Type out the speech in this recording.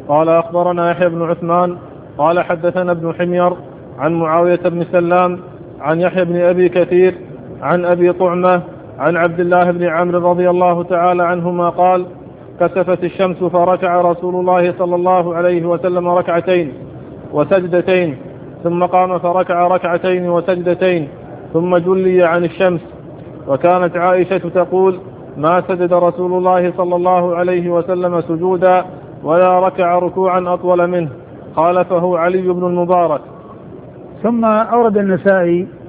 قال أخبرنا يحيى بن عثمان قال حدثنا ابن حمير عن معاوية بن سلام عن يحيى بن أبي كثير عن أبي طعمة عن عبد الله بن عمرو رضي الله تعالى عنهما قال كسفت الشمس فركع رسول الله صلى الله عليه وسلم ركعتين وسجدتين ثم قام فركع ركعتين وسجدتين ثم جلي عن الشمس. وكانت عائشة تقول ما سجد رسول الله صلى الله عليه وسلم سجودا ولا ركع ركوعا أطول منه. خالفه علي بن المبارك. ثم أورد النسائي